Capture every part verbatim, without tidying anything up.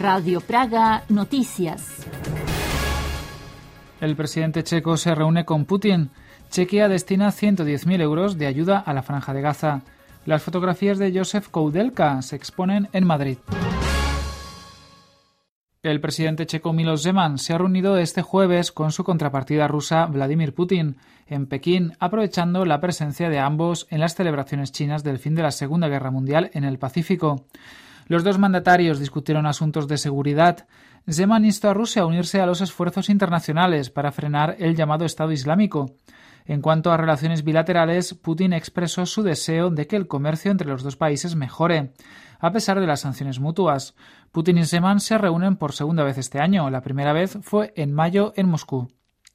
Radio Praga Noticias. El presidente checo se reúne con Putin. Chequia destina ciento diez mil euros de ayuda a la Franja de Gaza. Las fotografías de Josef Koudelka se exponen en Madrid. El presidente checo Miloš Zeman se ha reunido este jueves con su contrapartida rusa Vladimir Putin en Pekín, aprovechando la presencia de ambos en las celebraciones chinas del fin de la Segunda Guerra Mundial en el Pacífico. Los dos mandatarios discutieron asuntos de seguridad. Zeman instó a Rusia a unirse a los esfuerzos internacionales para frenar el llamado Estado Islámico. En cuanto a relaciones bilaterales, Putin expresó su deseo de que el comercio entre los dos países mejore, a pesar de las sanciones mutuas. Putin y Zeman se reúnen por segunda vez este año. La primera vez fue en mayo en Moscú.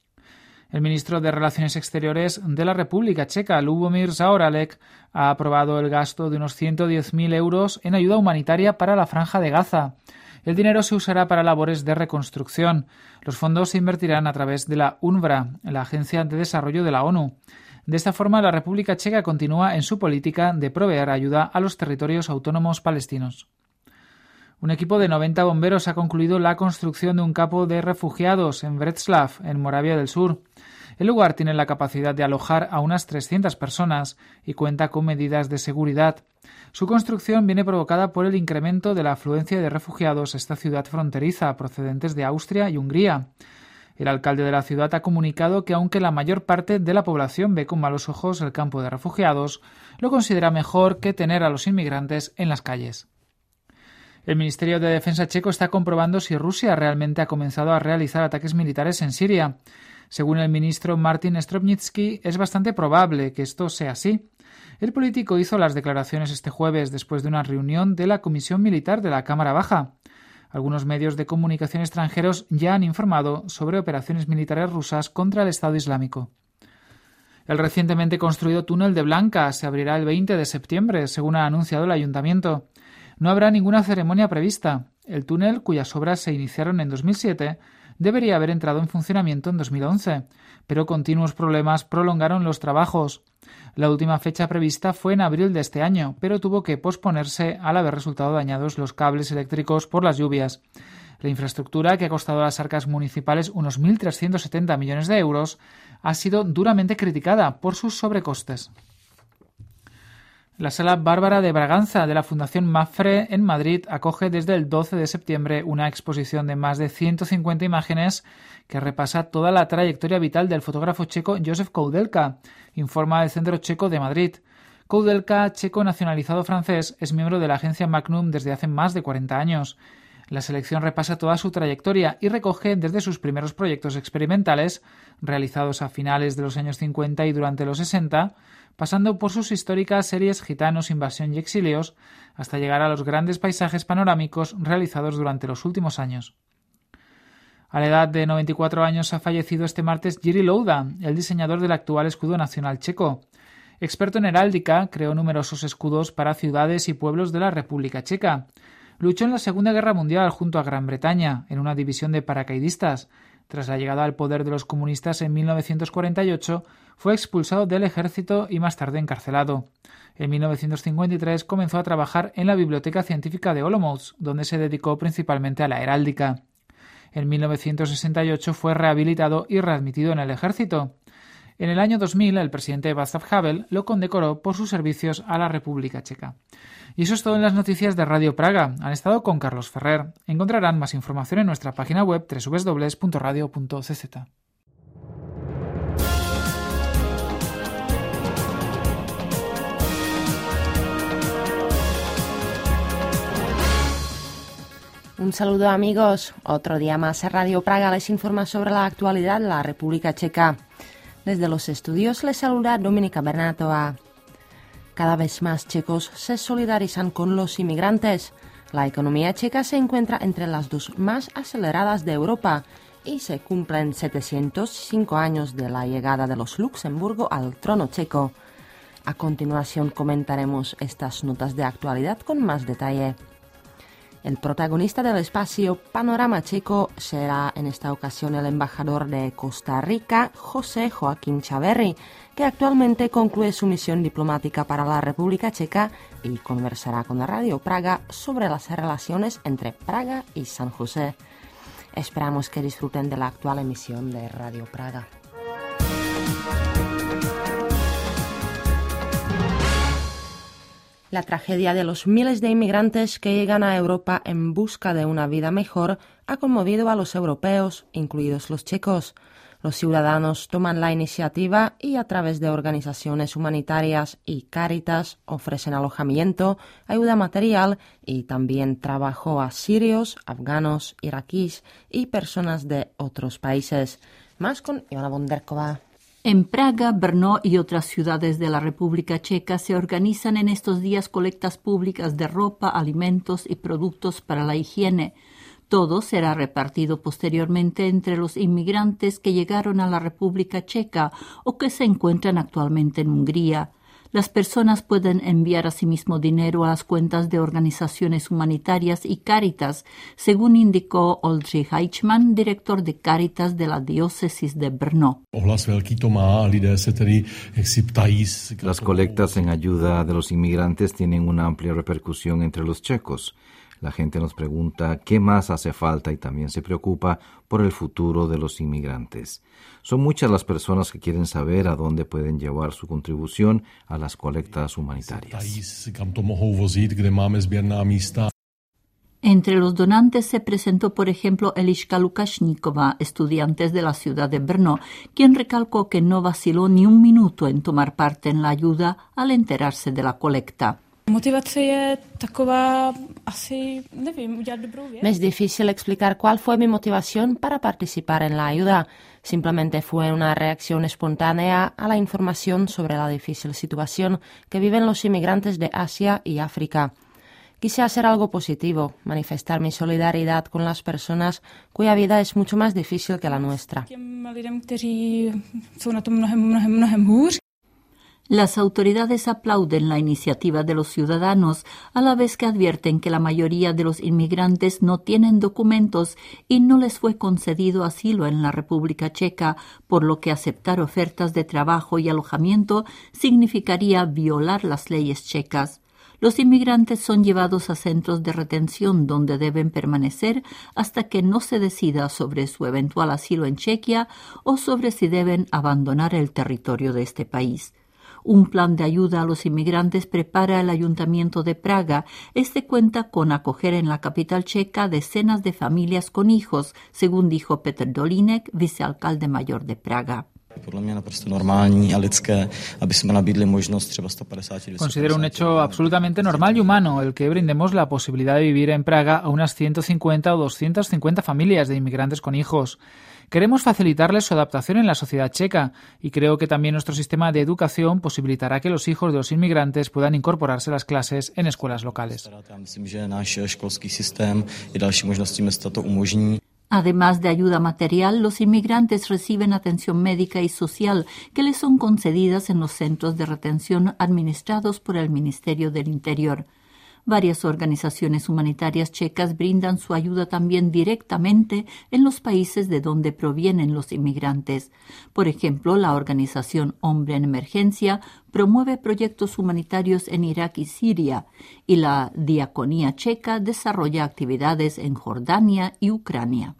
El ministro de Relaciones Exteriores de la República Checa, Lubomír Zaorálek, ha aprobado el gasto de unos ciento diez mil euros en ayuda humanitaria para la Franja de Gaza. El dinero se usará para labores de reconstrucción. Los fondos se invertirán a través de la UNRWA, la Agencia de Desarrollo de la ONU. De esta forma, la República Checa continúa en su política de proveer ayuda a los territorios autónomos palestinos. Un equipo de noventa bomberos ha concluido la construcción de un campo de refugiados en Břeclav, en Moravia del Sur. El lugar tiene la capacidad de alojar a unas trescientas personas y cuenta con medidas de seguridad. Su construcción viene provocada por el incremento de la afluencia de refugiados a esta ciudad fronteriza procedentes de Austria y Hungría. El alcalde de la ciudad ha comunicado que aunque la mayor parte de la población ve con malos ojos el campo de refugiados, lo considera mejor que tener a los inmigrantes en las calles. El Ministerio de Defensa checo está comprobando si Rusia realmente ha comenzado a realizar ataques militares en Siria. Según el ministro Martin Stropnický, es bastante probable que esto sea así. El político hizo las declaraciones este jueves después de una reunión de la Comisión Militar de la Cámara Baja. Algunos medios de comunicación extranjeros ya han informado sobre operaciones militares rusas contra el Estado Islámico. El recientemente construido túnel de Blanca se abrirá el veinte de septiembre, según ha anunciado el ayuntamiento. No habrá ninguna ceremonia prevista. El túnel, cuyas obras se iniciaron en dos mil siete, debería haber entrado en funcionamiento en dos mil once, pero continuos problemas prolongaron los trabajos. La última fecha prevista fue en abril de este año, pero tuvo que posponerse al haber resultado dañados los cables eléctricos por las lluvias. La infraestructura, que ha costado a las arcas municipales unos mil trescientos setenta millones de euros, ha sido duramente criticada por sus sobrecostes. La Sala Bárbara de Braganza de la Fundación Mapfre en Madrid acoge desde el doce de septiembre una exposición de más de ciento cincuenta imágenes que repasa toda la trayectoria vital del fotógrafo checo Josef Koudelka, informa el Centro Checo de Madrid. Koudelka, checo nacionalizado francés, es miembro de la agencia Magnum desde hace más de cuarenta años. La selección repasa toda su trayectoria y recoge desde sus primeros proyectos experimentales, realizados a finales de los años cincuenta y durante los sesenta, pasando por sus históricas series Gitanos, Invasión y Exilios, hasta llegar a los grandes paisajes panorámicos realizados durante los últimos años. A la edad de noventa y cuatro años ha fallecido este martes Jiří Louda, el diseñador del actual escudo nacional checo. Experto en heráldica, creó numerosos escudos para ciudades y pueblos de la República Checa. Luchó en la Segunda Guerra Mundial junto a Gran Bretaña, en una división de paracaidistas. Tras la llegada al poder de los comunistas en mil novecientos cuarenta y ocho, fue expulsado del ejército y más tarde encarcelado. En mil novecientos cincuenta y tres comenzó a trabajar en la Biblioteca Científica de Olomouc, donde se dedicó principalmente a la heráldica. En mil novecientos sesenta y ocho fue rehabilitado y readmitido en el ejército. En el año dos mil, el presidente Václav Havel lo condecoró por sus servicios a la República Checa. Y eso es todo en las noticias de Radio Praga. Han estado con Carlos Ferrer. Encontrarán más información en nuestra página web doble u doble u doble u punto radio punto c z. Un saludo amigos. Otro día más en Radio Praga les informa sobre la actualidad de la República Checa. Desde los estudios les saluda Dominika Bernátova. Cada vez más checos se solidarizan con los inmigrantes. La economía checa se encuentra entre las dos más aceleradas de Europa y se cumplen setecientos cinco años de la llegada de los Luxemburgo al trono checo. A continuación comentaremos estas notas de actualidad con más detalle. El protagonista del espacio Panorama Checo será en esta ocasión el embajador de Costa Rica, José Joaquín Chaverri, que actualmente concluye su misión diplomática para la República Checa y conversará con la Radio Praga sobre las relaciones entre Praga y San José. Esperamos que disfruten de la actual emisión de Radio Praga. La tragedia de los miles de inmigrantes que llegan a Europa en busca de una vida mejor ha conmovido a los europeos, incluidos los checos. Los ciudadanos toman la iniciativa y a través de organizaciones humanitarias y Cáritas ofrecen alojamiento, ayuda material y también trabajo a sirios, afganos, iraquíes y personas de otros países. Más con Ivana Bonderkova. En Praga, Brno y otras ciudades de la República Checa se organizan en estos días colectas públicas de ropa, alimentos y productos para la higiene. Todo será repartido posteriormente entre los inmigrantes que llegaron a la República Checa o que se encuentran actualmente en Hungría. Las personas pueden enviar asimismo dinero a las cuentas de organizaciones humanitarias y Cáritas, según indicó Oldřich Heichmann, director de Cáritas de la diócesis de Brno. Las colectas en ayuda de los inmigrantes tienen una amplia repercusión entre los checos. La gente nos pregunta qué más hace falta y también se preocupa por el futuro de los inmigrantes. Son muchas las personas que quieren saber a dónde pueden llevar su contribución a las colectas humanitarias. Entre los donantes se presentó, por ejemplo, Eliška Lukašníková, estudiante de la ciudad de Brno, quien recalcó que no vaciló ni un minuto en tomar parte en la ayuda al enterarse de la colecta. Me es difícil explicar cuál fue mi motivación para participar en la ayuda. Simplemente fue una reacción espontánea a la información sobre la difícil situación que viven los inmigrantes de Asia y África. Quise hacer algo positivo, manifestar mi solidaridad con las personas cuya vida es mucho más difícil que la nuestra. Las autoridades aplauden la iniciativa de los ciudadanos, a la vez que advierten que la mayoría de los inmigrantes no tienen documentos y no les fue concedido asilo en la República Checa, por lo que aceptar ofertas de trabajo y alojamiento significaría violar las leyes checas. Los inmigrantes son llevados a centros de retención donde deben permanecer hasta que no se decida sobre su eventual asilo en Chequia o sobre si deben abandonar el territorio de este país. Un plan de ayuda a los inmigrantes prepara el Ayuntamiento de Praga. Este cuenta con acoger en la capital checa decenas de familias con hijos, según dijo Petr Dolínek, vicealcalde mayor de Praga. Considero un hecho absolutamente normal y humano el que brindemos la posibilidad de vivir en Praga a unas ciento cincuenta o doscientas cincuenta familias de inmigrantes con hijos. Queremos facilitarles su adaptación en la sociedad checa y creo que también nuestro sistema de educación posibilitará que los hijos de los inmigrantes puedan incorporarse a las clases en escuelas locales. Además de ayuda material, los inmigrantes reciben atención médica y social que les son concedidas en los centros de retención administrados por el Ministerio del Interior. Varias organizaciones humanitarias checas brindan su ayuda también directamente en los países de donde provienen los inmigrantes. Por ejemplo, la organización Hombre en Emergencia promueve proyectos humanitarios en Irak y Siria, y la Diaconía Checa desarrolla actividades en Jordania y Ucrania.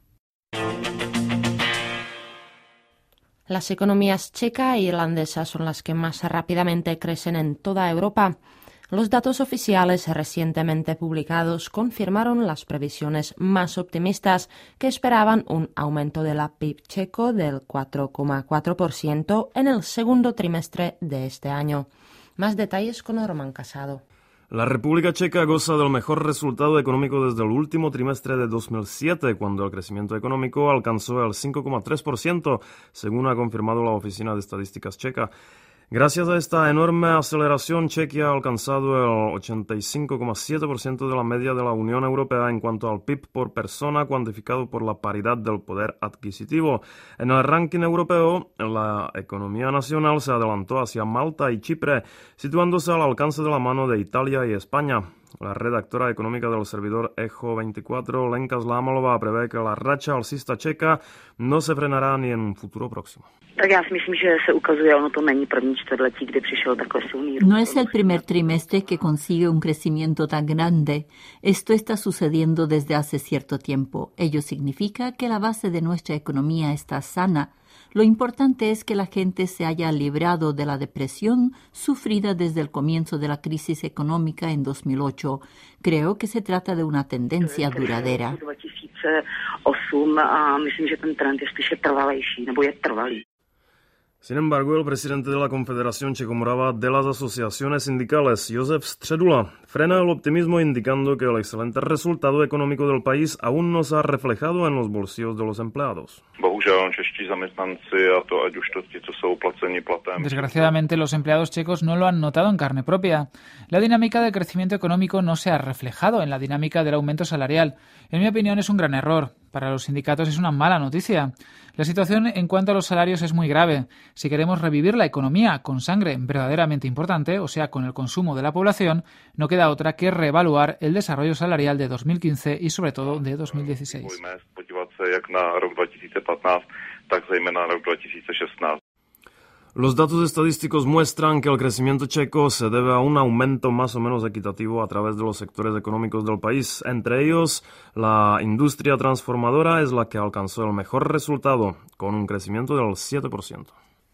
Las economías checa e irlandesa son las que más rápidamente crecen en toda Europa. Los datos oficiales recientemente publicados confirmaron las previsiones más optimistas, que esperaban un aumento de la P I B checo del cuatro coma cuatro por ciento en el segundo trimestre de este año. Más detalles con Román Casado. La República Checa goza del mejor resultado económico desde el último trimestre de dos mil siete, cuando el crecimiento económico alcanzó el cinco coma tres por ciento, según ha confirmado la Oficina de Estadísticas Checa. Gracias a esta enorme aceleración, Chequia ha alcanzado el ochenta y cinco coma siete por ciento de la media de la Unión Europea en cuanto al P I B por persona cuantificado por la paridad del poder adquisitivo. En el ranking europeo, la economía nacional se adelantó hacia Malta y Chipre, situándose al alcance de la mano de Italia y España. La redactora económica del servidor Echo veinticuatro, Lenka Zlámalová, prevé que la racha alcista checa no se frenará ni en un futuro próximo. Tak já si myslím, že se ukazuje, ono to není první čtvrtletí, kdy přišel takhle silný růst. No es el primer trimestre que consigue un crecimiento tan grande. Esto está sucediendo desde hace cierto tiempo. Ello significa que la base de nuestra economía está sana. Lo importante es que la gente se haya librado de la depresión sufrida desde el comienzo de la crisis económica en dos mil ocho. Creo que se trata de una tendencia duradera. dva tisíce osm a myslím, že ten trend je spíše trvalejší, nebo je trvalý. Sin embargo, el presidente de la Confederación Checomorava de las Asociaciones Sindicales, Josef Středula, frena el optimismo indicando que el excelente resultado económico del país aún no se ha reflejado en los bolsillos de los empleados. Desgraciadamente, los empleados checos no lo han notado en carne propia. La dinámica del crecimiento económico no se ha reflejado en la dinámica del aumento salarial. En mi opinión, es un gran error. Para los sindicatos es una mala noticia. La situación en cuanto a los salarios es muy grave. Si queremos revivir la economía con sangre verdaderamente importante, o sea, con el consumo de la población, no queda otra que reevaluar el desarrollo salarial de dos mil quince y sobre todo de dos mil dieciséis. Los datos estadísticos muestran que el crecimiento checo se debe a un aumento más o menos equitativo a través de los sectores económicos del país. Entre ellos, la industria transformadora es la que alcanzó el mejor resultado, con un crecimiento del siete por ciento.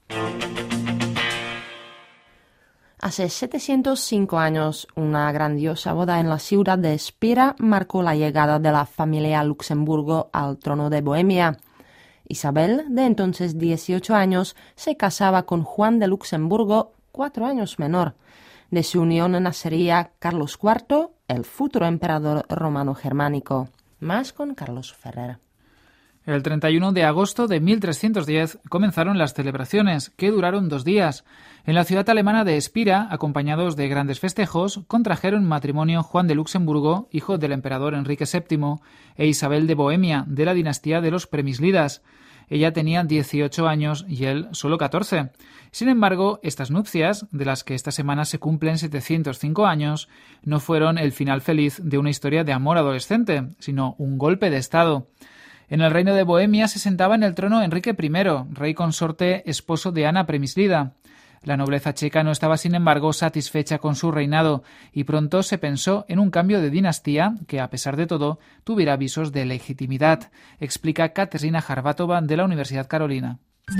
Hace setecientos cinco años, una grandiosa boda en la ciudad de Spira marcó la llegada de la familia Luxemburgo al trono de Bohemia. Isabel, de entonces dieciocho años, se casaba con Juan de Luxemburgo, cuatro años menor. De su unión nacería Carlos cuarto, el futuro emperador romano-germánico. Más con Carlos Ferrer. El treinta y uno de agosto de mil trescientos diez comenzaron las celebraciones, que duraron dos días. En la ciudad alemana de Spira, acompañados de grandes festejos, contrajeron matrimonio Juan de Luxemburgo, hijo del emperador Enrique séptimo, e Isabel de Bohemia, de la dinastía de los Premislidas. Ella tenía dieciocho años y él solo catorce. Sin embargo, estas nupcias, de las que esta semana se cumplen setecientos cinco años, no fueron el final feliz de una historia de amor adolescente, sino un golpe de estado. En el reino de Bohemia se sentaba en el trono Enrique primero, rey consorte esposo de Ana Premislida. La nobleza checa no estaba, sin embargo, satisfecha con su reinado y pronto se pensó en un cambio de dinastía que, a pesar de todo, tuviera visos de legitimidad, explica Kateřina Charvatova de la Universidad Carolina.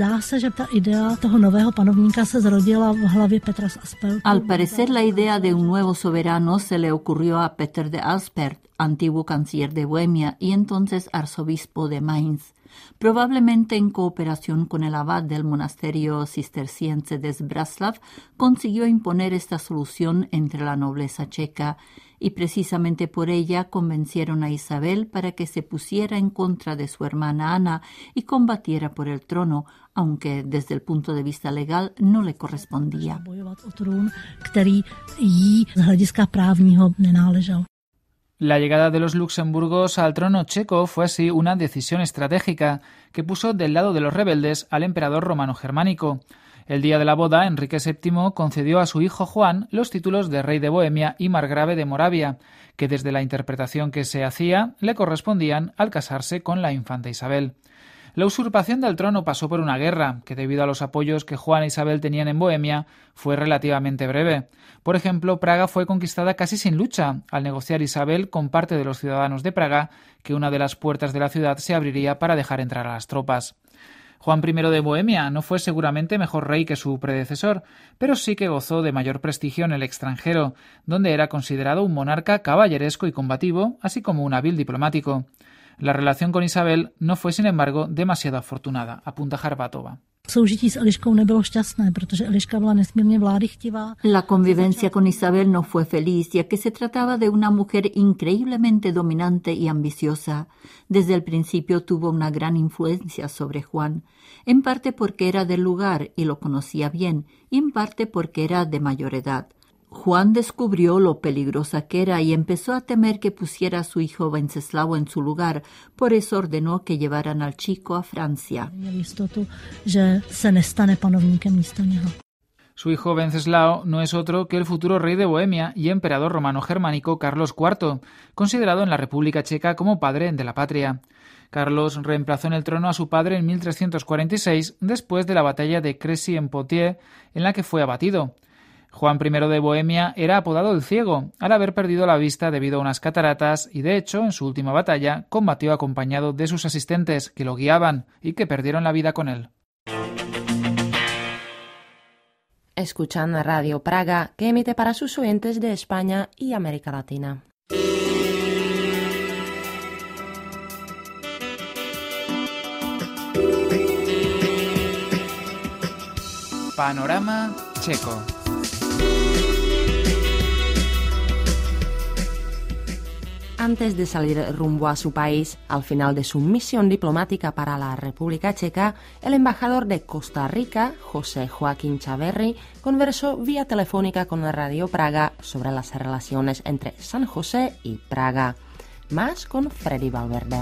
Al parecer, la idea de un nuevo soberano se le ocurrió a Peter de Alspert, antiguo canciller de Bohemia y entonces arzobispo de Mainz. Probablemente en cooperación con el abad del monasterio cisterciense de Zbraslav, consiguió imponer esta solución entre la nobleza checa y precisamente por ella convencieron a Isabel para que se pusiera en contra de su hermana Ana y combatiera por el trono, aunque desde el punto de vista legal no le correspondía. La llegada de los Luxemburgos al trono checo fue así una decisión estratégica que puso del lado de los rebeldes al emperador romano-germánico. El día de la boda, Enrique séptimo concedió a su hijo Juan los títulos de rey de Bohemia y margrave de Moravia, que desde la interpretación que se hacía le correspondían al casarse con la infanta Isabel. La usurpación del trono pasó por una guerra, que debido a los apoyos que Juan e Isabel tenían en Bohemia, fue relativamente breve. Por ejemplo, Praga fue conquistada casi sin lucha, al negociar Isabel con parte de los ciudadanos de Praga que una de las puertas de la ciudad se abriría para dejar entrar a las tropas. Juan primero de Bohemia no fue seguramente mejor rey que su predecesor, pero sí que gozó de mayor prestigio en el extranjero, donde era considerado un monarca caballeresco y combativo, así como un hábil diplomático. La relación con Isabel no fue, sin embargo, demasiado afortunada, apunta Charvatova. La convivencia con Isabel no fue feliz, ya que se trataba de una mujer increíblemente dominante y ambiciosa. Desde el principio tuvo una gran influencia sobre Juan, en parte porque era del lugar y lo conocía bien, y en parte porque era de mayor edad. Juan descubrió lo peligrosa que era y empezó a temer que pusiera a su hijo Wenceslao en su lugar. Por eso ordenó que llevaran al chico a Francia. Su hijo Wenceslao no es otro que el futuro rey de Bohemia y emperador romano-germánico Carlos cuarto, considerado en la República Checa como padre de la patria. Carlos reemplazó en el trono a su padre en mil trescientos cuarenta y seis, después de la batalla de Crécy-en-Poitiers, en la que fue abatido. Juan primero de Bohemia era apodado el Ciego, al haber perdido la vista debido a unas cataratas y, de hecho, en su última batalla, combatió acompañado de sus asistentes, que lo guiaban y que perdieron la vida con él. Escuchan Radio Praga, que emite para sus oyentes de España y América Latina. Panorama checo. Antes de salir rumbo a su país, al final de su misión diplomática para la República Checa, el embajador de Costa Rica, José Joaquín Chaverri, conversó vía telefónica con la Radio Praga sobre las relaciones entre San José y Praga. Más con Freddy Valverde.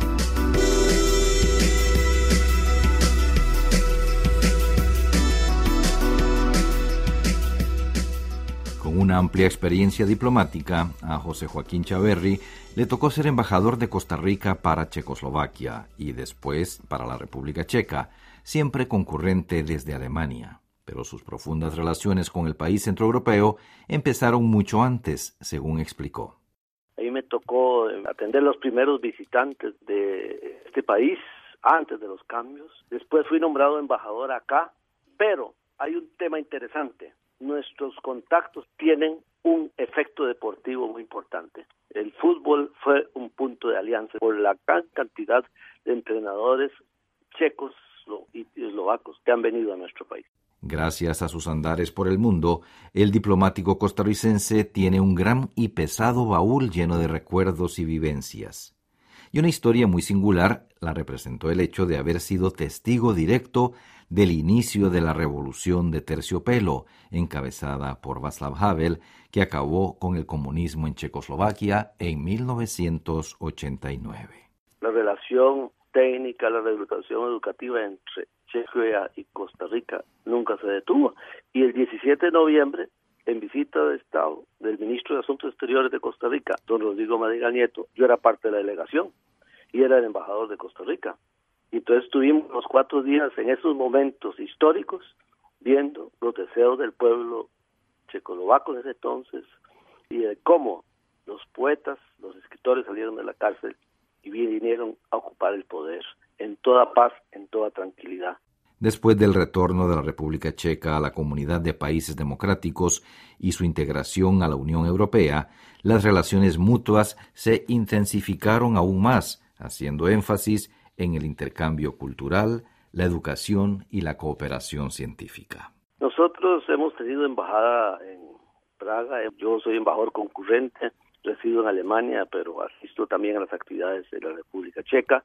Con una amplia experiencia diplomática, a José Joaquín Chaverri le tocó ser embajador de Costa Rica para Checoslovaquia y después para la República Checa, siempre concurrente desde Alemania. Pero sus profundas relaciones con el país centroeuropeo empezaron mucho antes, según explicó. A mí me tocó atender los primeros visitantes de este país antes de los cambios. Después fui nombrado embajador acá, pero hay un tema interesante. Nuestros contactos tienen un efecto deportivo muy importante. El fútbol fue un punto de alianza por la gran cantidad de entrenadores checos y eslovacos que han venido a nuestro país. Gracias a sus andares por el mundo, el diplomático costarricense tiene un gran y pesado baúl lleno de recuerdos y vivencias. Y una historia muy singular la representó el hecho de haber sido testigo directo del inicio de la Revolución de Terciopelo, encabezada por Václav Havel, que acabó con el comunismo en Checoslovaquia en mil novecientos ochenta y nueve. La relación técnica, la relación educativa entre Chequia y Costa Rica nunca se detuvo. Y el diecisiete de noviembre, en visita de Estado del ministro de Asuntos Exteriores de Costa Rica, don Rodrigo Madrigal Nieto, yo era parte de la delegación y era el embajador de Costa Rica. Y entonces estuvimos los cuatro días en esos momentos históricos viendo los deseos del pueblo checoslovaco en ese entonces y de cómo los poetas, los escritores salieron de la cárcel y vinieron a ocupar el poder en toda paz, en toda tranquilidad. Después del retorno de la República Checa a la Comunidad de Países Democráticos y su integración a la Unión Europea, las relaciones mutuas se intensificaron aún más, haciendo énfasis en el intercambio cultural, la educación y la cooperación científica. Nosotros hemos tenido embajada en Praga, yo soy embajador concurrente, resido en Alemania, pero asisto también a las actividades de la República Checa,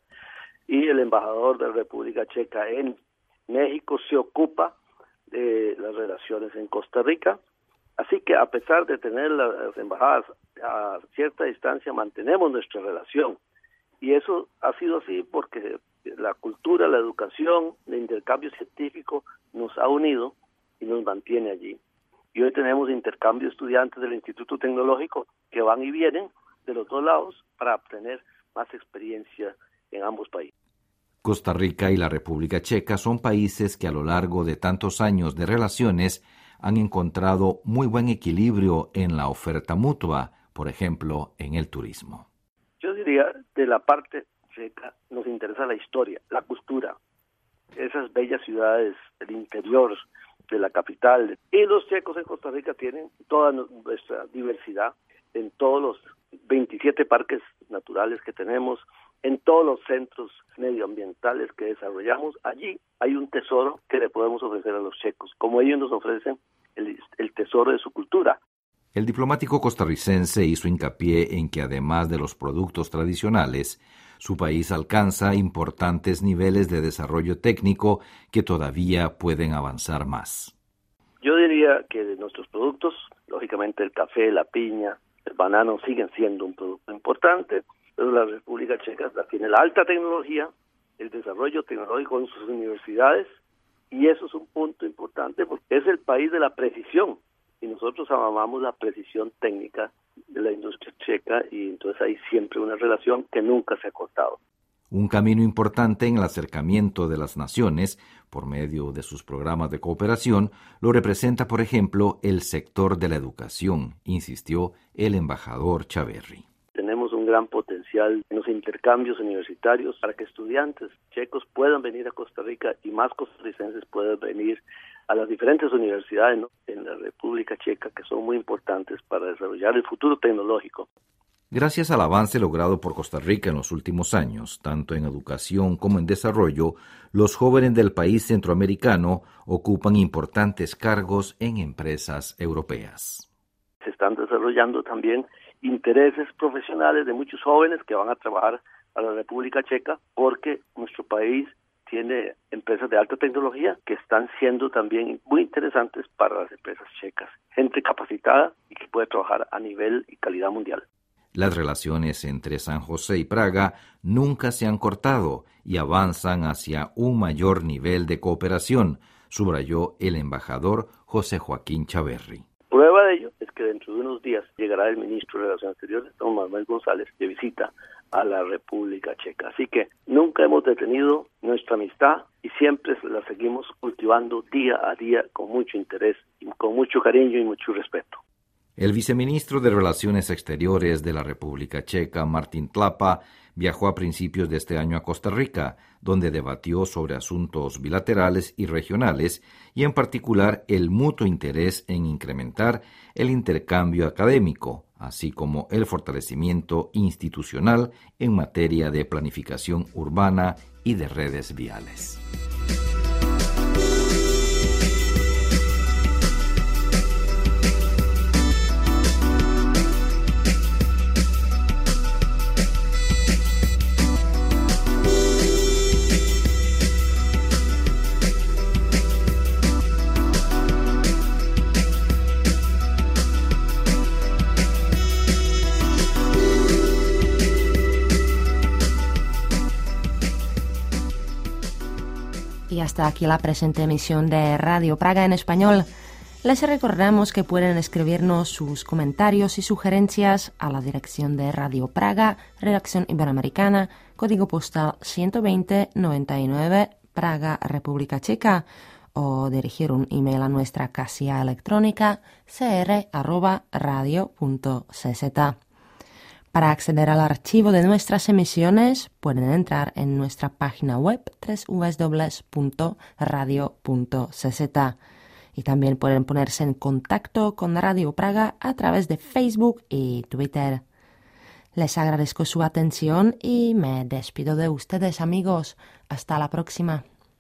y el embajador de la República Checa en México se ocupa de las relaciones en Costa Rica, así que a pesar de tener las embajadas a cierta distancia, mantenemos nuestra relación. Y eso ha sido así porque la cultura, la educación, el intercambio científico nos ha unido y nos mantiene allí. Y hoy tenemos intercambio de estudiantes del Instituto Tecnológico que van y vienen de los dos lados para obtener más experiencia en ambos países. Costa Rica y la República Checa son países que a lo largo de tantos años de relaciones han encontrado muy buen equilibrio en la oferta mutua, por ejemplo, en el turismo. Yo diría, de la parte checa nos interesa la historia, la cultura, esas bellas ciudades del interior de la capital. Y los checos en Costa Rica tienen toda nuestra diversidad en todos los veintisiete parques naturales que tenemos, en todos los centros medioambientales que desarrollamos. Allí hay un tesoro que le podemos ofrecer a los checos, como ellos nos ofrecen el, el tesoro de su cultura. El diplomático costarricense hizo hincapié en que además de los productos tradicionales, su país alcanza importantes niveles de desarrollo técnico que todavía pueden avanzar más. Yo diría que de nuestros productos, lógicamente el café, la piña, el banano siguen siendo un producto importante, pero la República Checa tiene la alta tecnología, el desarrollo tecnológico en sus universidades Y eso es un punto importante porque es el país de la precisión y nosotros amamos la precisión técnica de la industria checa y entonces hay siempre una relación que nunca se ha cortado. Un camino importante en el acercamiento de las naciones, por medio de sus programas de cooperación, lo representa, por ejemplo, el sector de la educación, insistió el embajador Chaverri. Tenemos un gran potencial en los intercambios universitarios para que estudiantes checos puedan venir a Costa Rica y más costarricenses puedan venir a las diferentes universidades, ¿no?, en la República Checa, que son muy importantes para desarrollar el futuro tecnológico. Gracias al avance logrado por Costa Rica en los últimos años, tanto en educación como en desarrollo, los jóvenes del país centroamericano ocupan importantes cargos en empresas europeas. Se están desarrollando también intereses profesionales de muchos jóvenes que van a trabajar a la República Checa porque nuestro país tiene empresas de alta tecnología que están siendo también muy interesantes para las empresas checas. Gente capacitada y que puede trabajar a nivel y calidad mundial. Las relaciones entre San José y Praga nunca se han cortado y avanzan hacia un mayor nivel de cooperación, subrayó el embajador José Joaquín Chaverri. Prueba de ello es que dentro de unos días llegará el ministro de Relaciones Exteriores, don Manuel González, de visita a la República Checa. Así que nunca hemos detenido nuestra amistad y siempre la seguimos cultivando día a día con mucho interés, y con mucho cariño y mucho respeto. El viceministro de Relaciones Exteriores de la República Checa, Martin Tlapa, viajó a principios de este año a Costa Rica, donde debatió sobre asuntos bilaterales y regionales y en particular el mutuo interés en incrementar el intercambio académico, así como el fortalecimiento institucional en materia de planificación urbana y de redes viales. Y hasta aquí la presente emisión de Radio Praga en español. Les recordamos que pueden escribirnos sus comentarios y sugerencias a la dirección de Radio Praga, Redacción Iberoamericana, código postal ciento veinte noventa y nueve, Praga, República Checa, o dirigir un email a nuestra casilla electrónica c r arroba radio punto c z. Para acceder al archivo de nuestras emisiones, pueden entrar en nuestra página web doble u doble u doble u punto radio punto c z. Y también pueden ponerse en contacto con Radio Praga a través de Facebook y Twitter. Les agradezco su atención y me despido de ustedes, amigos. Hasta la próxima.